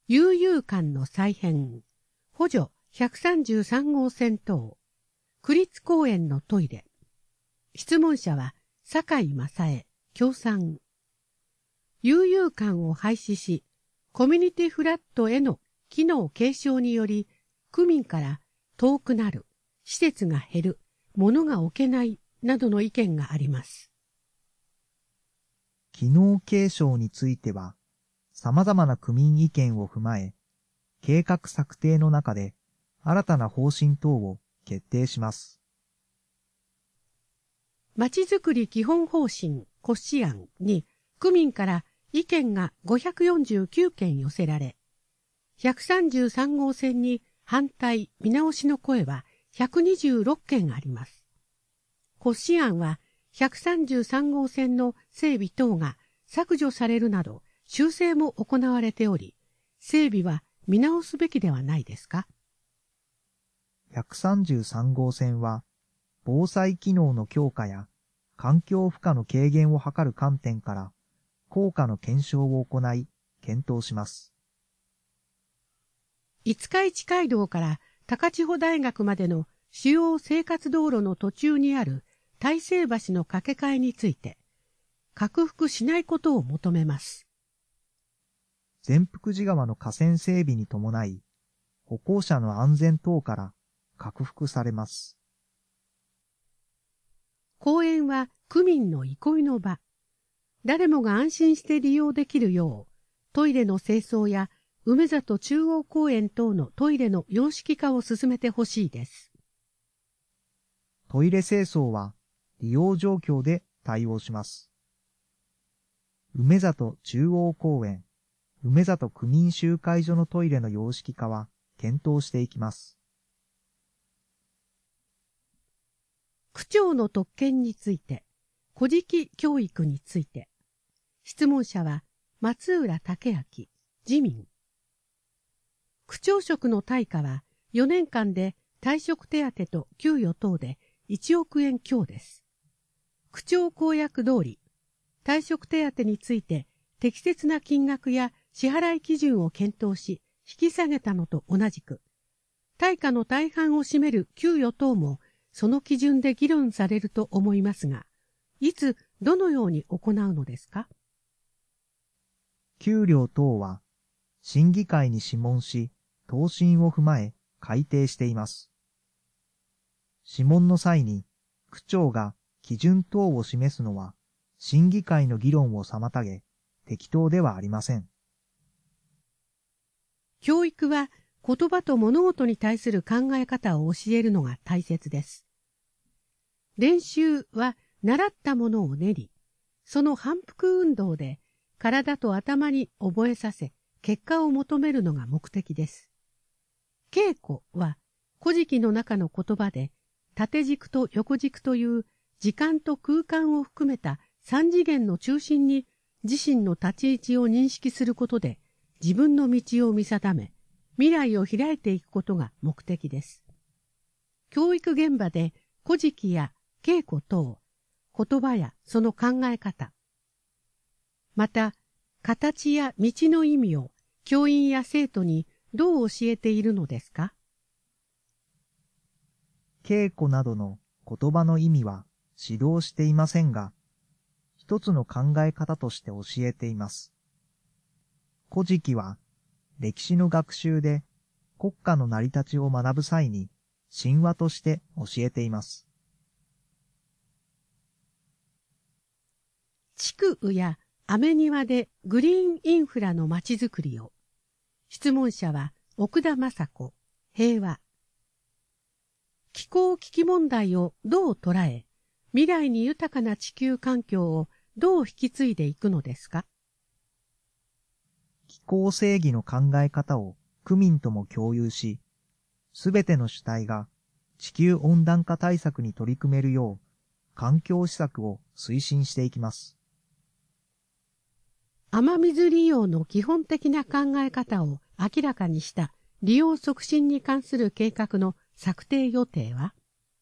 悠々館の再編、補助133号線等、区立公園のトイレ。質問者は、坂井正恵、協賛。悠々館を廃止し、コミュニティフラットへの機能継承により、区民から遠くなる、施設が減る、物が置けないなどの意見があります。 機能継承については、様々な区民意見を踏まえ、計画策定の中で新たな方針等を決定します。 まちづくり基本方針骨子案に区民から意見が549件寄せられ、133号線に反対見直しの声は126件あります。骨子案は133号線の整備等が削除されるなど修正も行われており、整備は見直すべきではないですか。 133号線は、防災機能の強化や環境負荷の軽減を図る観点から、効果の検証を行い、検討します。 五日市街道から高千穂大学までの主要生活道路の途中にある大成橋の架け替えについて、拡幅しないことを求めます。 善福寺川の河川整備に伴い、歩行者の安全等から拡幅されます。 公園は区民の憩いの場。誰もが安心して利用できるよう、トイレの清掃や梅里中央公園等のトイレの洋式化を進めてほしいです。 トイレ清掃は利用状況で対応します。梅里中央公園、梅里区民集会所のトイレの洋式化は検討していきます。 区長の特権について、古事記教育について、質問者は松浦武明、自民。区長職の対価は4年間で退職手当と給与等で1億円強です。区長公約通り、退職手当について適切な金額や支払い基準を検討し、引き下げたのと同じく、対価の大半を占める給与等もその基準で議論されると思いますが、いつどのように行うのですか。 給料等は審議会に諮問し、答申を踏まえ改定しています。諮問の際に区長が基準等を示すのは審議会の議論を妨げ、適当ではありません。 教育は言葉と物事に対する考え方を教えるのが大切です。練習は習ったものを練り、その反復運動で体と頭に覚えさせ、結果を求めるのが目的です。稽古は古事記の中の言葉で、縦軸と横軸という時間と空間を含めた三次元の中心に自身の立ち位置を認識することで、自分の道を見定め、未来を開いていくことが目的です。教育現場で古事記や稽古等、言葉やその考え方、また形や道の意味を教員や生徒にどう教えているのですか。 稽古などの言葉の意味は指導していませんが、一つの考え方として教えています。古事記は歴史の学習で国家の成り立ちを学ぶ際に神話として教えています。 地区や雨庭でグリーンインフラのまちづくりを。質問者は奥田雅子、平和。気候危機問題をどう捉え、未来に豊かな地球環境をどう引き継いでいくのですか。 気候正義の考え方を区民とも共有し、すべての主体が地球温暖化対策に取り組めるよう、環境施策を推進していきます。 雨水利用の基本的な考え方を明らかにした利用促進に関する計画の策定予定は。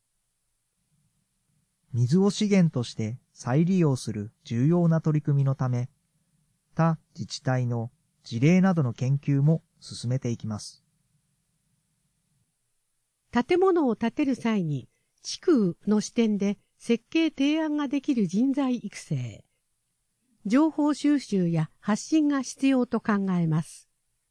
水を資源として再利用する重要な取り組みのため、他自治体の事例などの研究も進めていきます。 建物を建てる際に地区の視点で設計提案ができる人材育成、情報収集や発信が必要と考えます。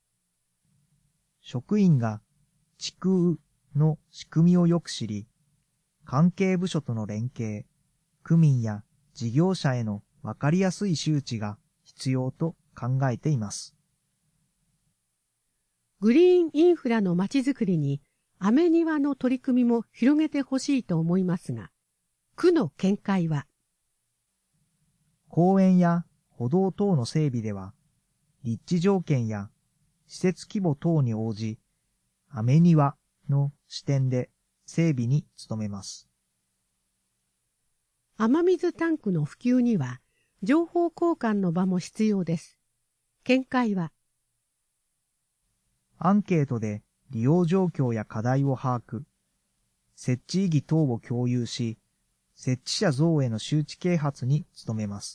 職員が地区の仕組みをよく知り、関係部署との連携、区民や事業者へのわかりやすい周知が必要と考えています。 グリーンインフラのまちづくりに雨庭の取り組みも広げてほしいと思いますが、区の見解は、 公園や歩道等の整備では、立地条件や施設規模等に応じ、雨庭の視点で整備に努めます。 雨水タンクの普及には、情報交換の場も必要です。見解は、 アンケートで利用状況や課題を把握、設置意義等を共有し、設置者増への周知啓発に努めます。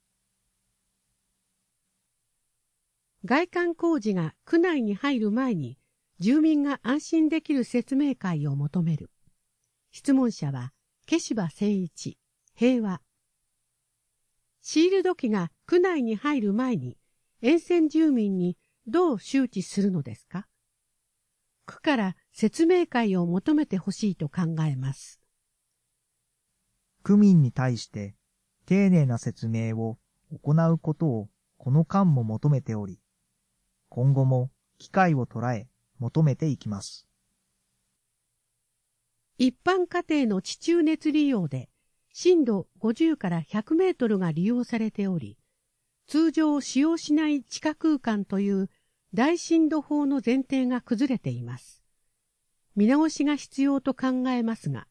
外観工事が区内に入る前に、住民が安心できる説明会を求める。質問者は、消柴誠一、平和。シールド機が区内に入る前に、沿線住民にどう周知するのですか？区から説明会を求めてほしいと考えます。 区民に対して丁寧な説明を行うことをこの間も求めており、今後も機会を捉え求めていきます。 一般家庭の地中熱利用で深度50から100メートルが利用されており、通常使用しない地下空間という大深度法の前提が崩れています。見直しが必要と考えますが、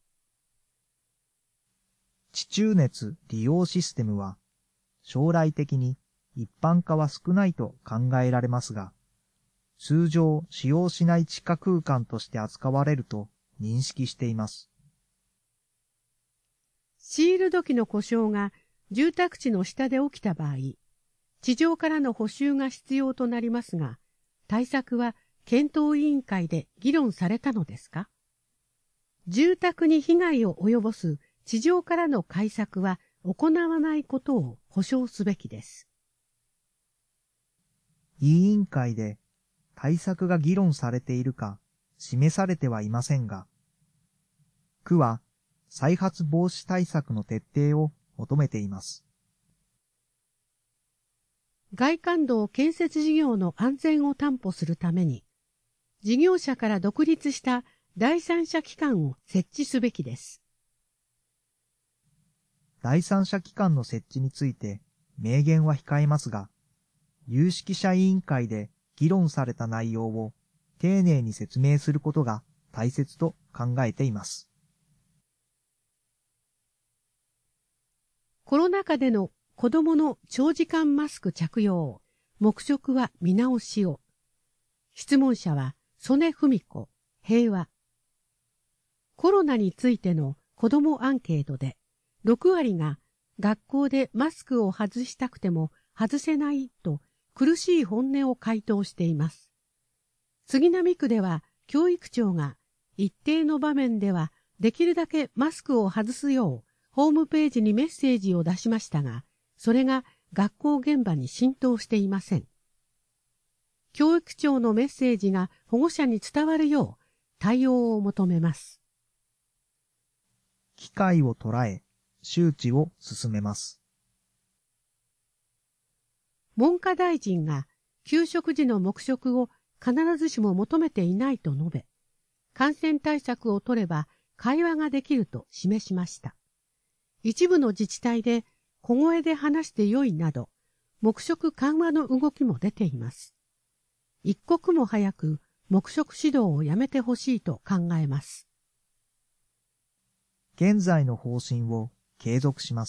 地中熱利用システムは将来的に一般化は少ないと考えられますが、通常使用しない地下空間として扱われると認識しています。 シールド機の故障が住宅地の下で起きた場合、地上からの補修が必要となりますが、対策は検討委員会で議論されたのですか？住宅に被害を及ぼす地上からの改策は行わないことを保証すべきです。 委員会で対策が議論されているか示されてはいませんが、区は再発防止対策の徹底を求めています。 外環道建設事業の安全を担保するために、事業者から独立した第三者機関を設置すべきです。 第三者機関の設置について明言は控えますが、有識者委員会で議論された内容を丁寧に説明することが大切と考えています。 コロナ禍での子どもの長時間マスク着用、目測は見直しを。質問者は曽根文子、平和。コロナについての子どもアンケートで、6割が学校でマスクを外したくても外せないと苦しい本音を回答しています。杉並区では教育長が一定の場面ではできるだけマスクを外すようホームページにメッセージを出しましたが、それが学校現場に浸透していません。教育長のメッセージが保護者に伝わるよう対応を求めます。 機会を捉え、周知を進めます。 文科大臣が給食時の黙食を必ずしも求めていないと述べ、感染対策を取れば会話ができると示しました。一部の自治体で小声で話してよいなど、黙食緩和の動きも出ています。一刻も早く黙食指導をやめてほしいと考えます。 現在の方針を継続します。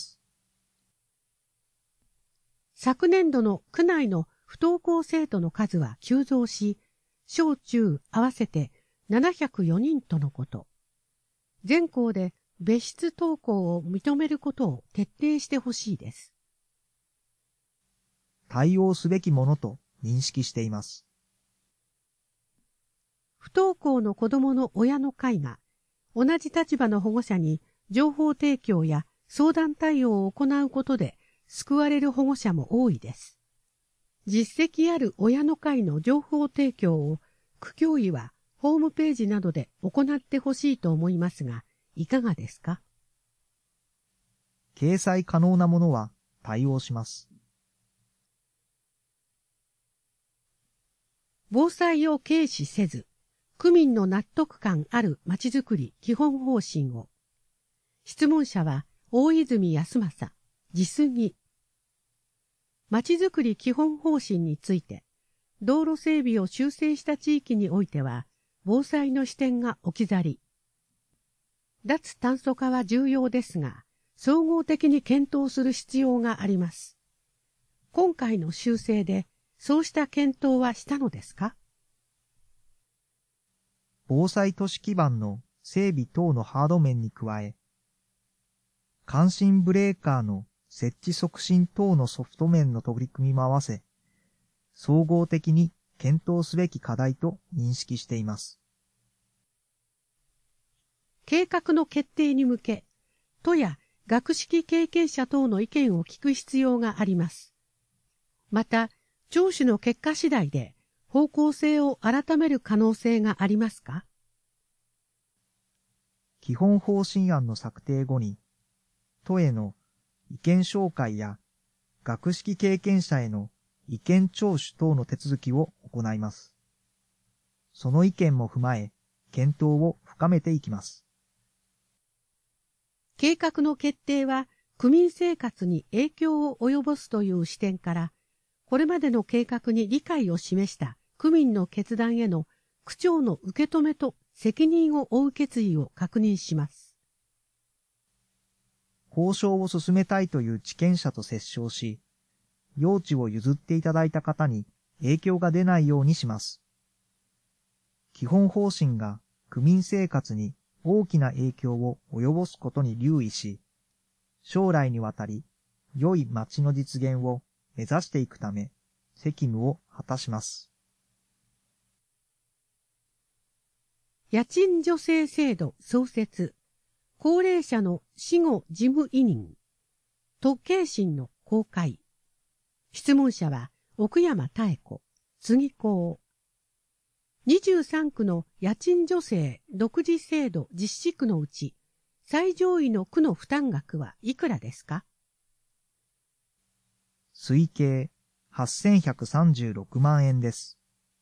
昨年度の区内の不登校生徒の数は急増し、小中合わせて704人とのこと。全校で別室登校を認めることを徹底してほしいです。 対応すべきものと認識しています。 不登校の子供の親の会が同じ立場の保護者に情報提供や相談対応を行うことで救われる保護者も多いです。実績ある親の会の情報提供を区教委はホームページなどで行ってほしいと思いますが、いかがですか？ 掲載可能なものは対応します。 防災を軽視せず、区民の納得感あるまちづくり基本方針を。質問者は大泉康政、実技。まちづくり基本方針について、道路整備を修正した地域においては、防災の視点が置き去り。脱炭素化は重要ですが、総合的に検討する必要があります。今回の修正で、そうした検討はしたのですか？ 防災都市基盤の整備等のハード面に加え、感震ブレーカーの設置促進等のソフト面の取り組みも合わせ、総合的に検討すべき課題と認識しています。 計画の決定に向け、都や学識経験者等の意見を聞く必要があります。また、聴取の結果次第で方向性を改める可能性がありますか？ 基本方針案の策定後に、都への意見紹介や学識経験者への意見聴取等の手続きを行います。その意見も踏まえ、検討を深めていきます。 計画の決定は区民生活に影響を及ぼすという視点から、これまでの計画に理解を示した区民の決断への区長の受け止めと責任を負う決意を確認します。 交渉を進めたいという地権者と折衝し、用地を譲っていただいた方に影響が出ないようにします。基本方針が区民生活に大きな影響を及ぼすことに留意し、将来にわたり良い街の実現を目指していくため、責務を果たします。 家賃助成制度創設、高齢者の死後事務委任、都計審の公開。質問者は奥山妙子、杉高。23区の家賃助成独自制度実施区のうち、最上位の区の負担額はいくらですか？ 推計8136万円です。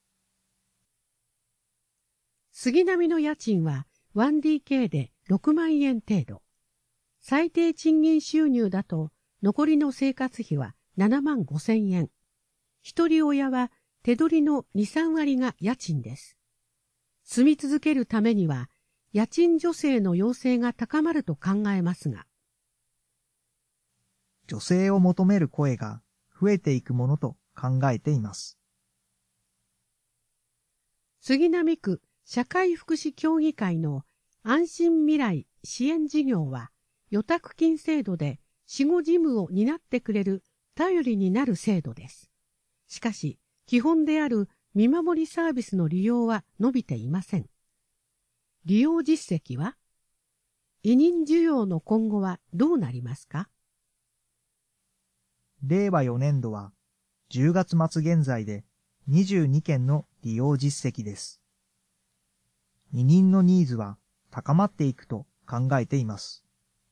杉並の家賃は 1DK で6万円程度。最低賃金収入だと残りの生活費は7万5千円。一人親は手取りの2、3割が家賃です。住み続けるためには家賃助成の要請が高まると考えますが。 助成を求める声が増えていくものと考えています。 杉並区社会福祉協議会の安心未来支援事業は、予託金制度で死後事務を担ってくれる頼りになる制度です。しかし、基本である見守りサービスの利用は伸びていません。利用実績は？委任需要の今後はどうなりますか？ 令和4年度は10月末現在で22件の利用実績です。委任のニーズは高まっていくと考えています。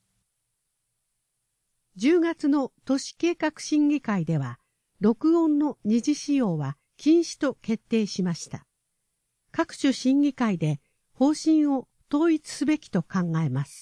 10月の都市計画審議会では、録音の二次使用は禁止と決定しました。各種審議会で方針を統一すべきと考えます。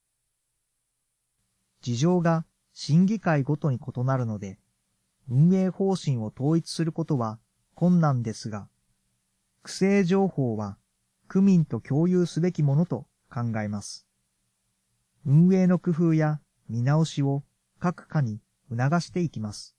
事情が審議会ごとに異なるので、運営方針を統一することは困難ですが、区政情報は区民と共有すべきものと考えます。運営の工夫や見直しを各課に促していきます。